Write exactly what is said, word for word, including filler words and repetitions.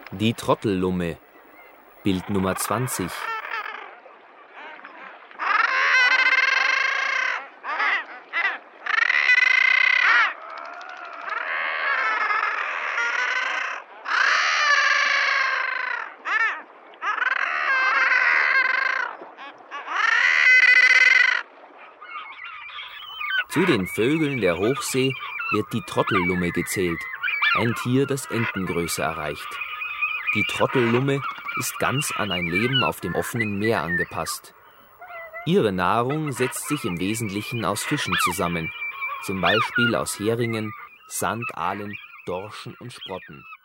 Die Trottellumme, Bild Nummer zwanzig. Zu den Vögeln der Hochsee wird die Trottellumme gezählt, ein Tier, das Entengröße erreicht. Die Trottellumme ist ganz an ein Leben auf dem offenen Meer angepasst. Ihre Nahrung setzt sich im Wesentlichen aus Fischen zusammen, zum Beispiel aus Heringen, Sandaalen, Dorschen und Sprotten.